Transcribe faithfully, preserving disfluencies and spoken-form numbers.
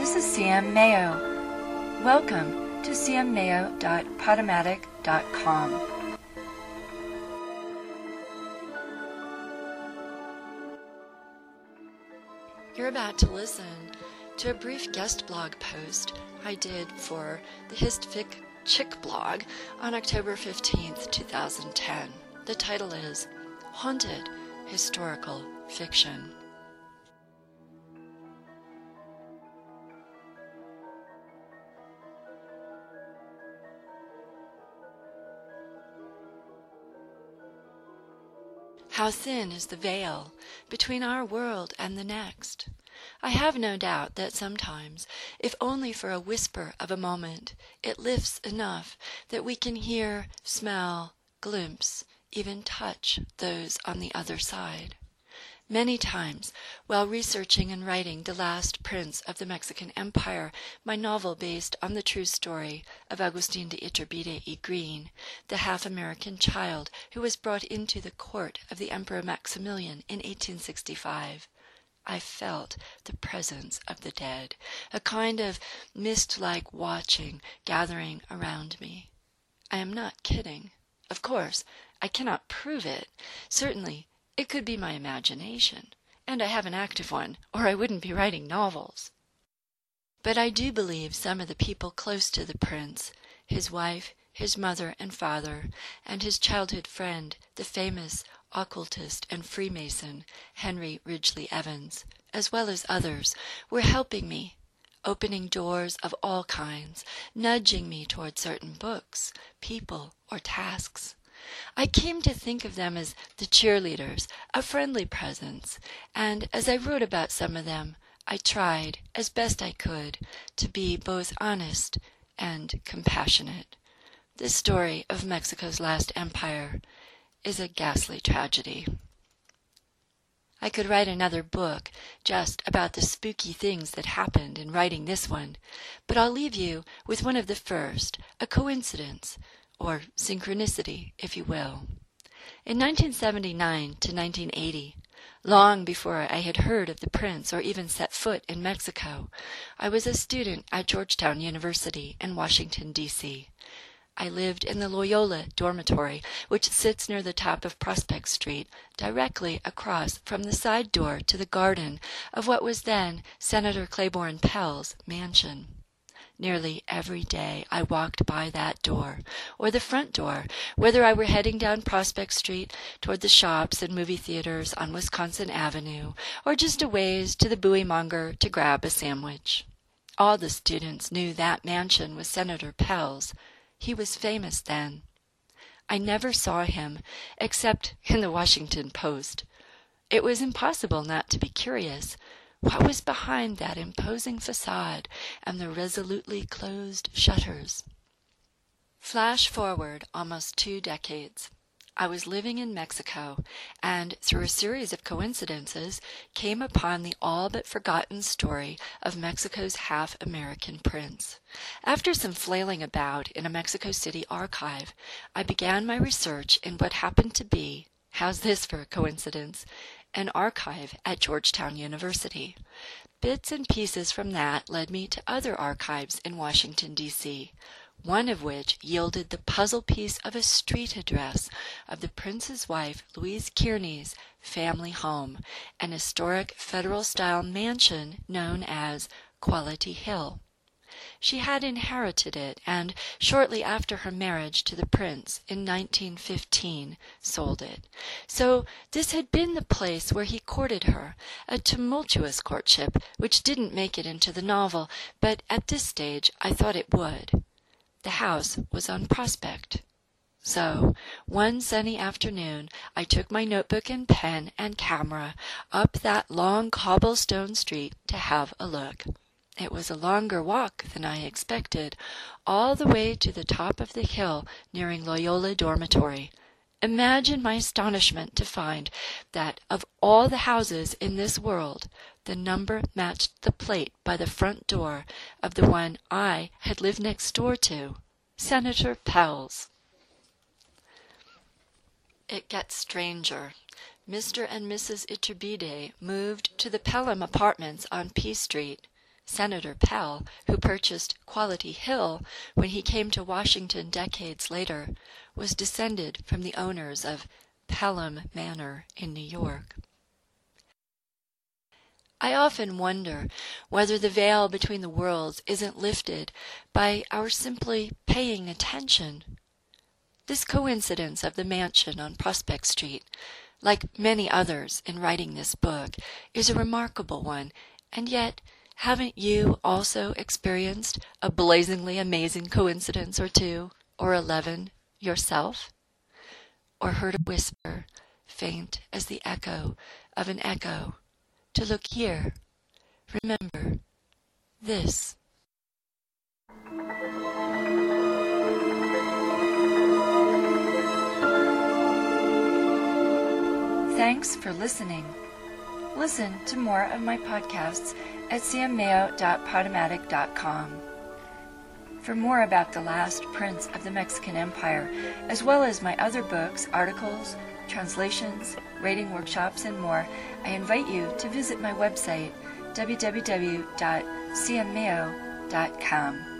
this is C M Mayo. Welcome to c m mayo dot podomatic dot com. You're about to listen to a brief guest blog post I did for the HistFic Chick blog on October fifteenth, two thousand ten. The title is Haunted Historical Fiction. How thin is the veil between our world and the next? I have no doubt that sometimes, if only for a whisper of a moment, it lifts enough that we can hear, smell, glimpse, even touch those on the other side. Many times, while researching and writing The Last Prince of the Mexican Empire, my novel based on the true story of Agustin de Iturbide y Green, the half-American child who was brought into the court of the Emperor Maximilian in eighteen sixty-five, I felt the presence of the dead, a kind of mist-like watching gathering around me. I am not kidding. Of course, I cannot prove it. Certainly, it could be my imagination, and I have an active one, or I wouldn't be writing novels. But I do believe some of the people close to the prince, his wife, his mother and father, and his childhood friend, the famous occultist and Freemason Henry Ridgely Evans, as well as others, were helping me, opening doors of all kinds, nudging me toward certain books, people, or tasks. I came to think of them as the cheerleaders, a friendly presence, and as I wrote about some of them, I tried, as best I could, to be both honest and compassionate. This story of Mexico's last empire is a ghastly tragedy. I could write another book just about the spooky things that happened in writing this one, but I'll leave you with one of the first, a coincidence, or synchronicity, if you will. In nineteen seventy-nine to nineteen eighty, long before I had heard of the prince or even set foot in Mexico, I was a student at Georgetown University in Washington, D C I lived in the Loyola dormitory, which sits near the top of Prospect Street, directly across from the side door to the garden of what was then Senator Claiborne Pell's mansion. Nearly every day I walked by that door, or the front door, whether I were heading down Prospect Street toward the shops and movie theaters on Wisconsin Avenue, or just a ways to the Bowie Monger to grab a sandwich. All the students knew that mansion was Senator Pell's. He was famous then. I never saw him, except in the Washington Post. It was impossible not to be curious. What was behind that imposing facade and the resolutely closed shutters? Flash forward almost two decades. I was living in Mexico, and through a series of coincidences, came upon the all-but-forgotten story of Mexico's half-American prince. After some flailing about in a Mexico City archive, I began my research in what happened to be, how's this for a coincidence, an archive at Georgetown University. Bits and pieces from that led me to other archives in Washington, D C, one of which yielded the puzzle piece of a street address of the prince's wife, Louise Kearney's, family home, an historic federal-style mansion known as Quality Hill. She had inherited it and, shortly after her marriage to the prince in nineteen fifteen, sold it. So this had been the place where he courted her, a tumultuous courtship which didn't make it into the novel, but at this stage I thought it would. The house was on Prospect. So, one sunny afternoon, I took my notebook and pen and camera up that long cobblestone street to have a look. It was a longer walk than I expected, all the way to the top of the hill nearing Loyola Dormitory. Imagine my astonishment to find that of all the houses in this world, the number matched the plate by the front door of the one I had lived next door to, Senator Pell's. It gets stranger. Mister and Missus Iturbide moved to the Pelham Apartments on P Street. Senator Pell, who purchased Quality Hill when he came to Washington decades later, was descended from the owners of Pelham Manor in New York. I often wonder whether the veil between the worlds isn't lifted by our simply paying attention. This coincidence of the mansion on Prospect Street, like many others in writing this book, is a remarkable one, and yet haven't you also experienced a blazingly amazing coincidence or two, or eleven, yourself? Or heard a whisper, faint as the echo of an echo, to look here, remember, this. Thanks for listening. Listen to more of my podcasts at sam mayo dot podomatic dot com. For more about the last prince of the Mexican Empire, as well as my other books, articles, translations, rating workshops, and more, I invite you to visit my website, w w w dot sam mayo dot com.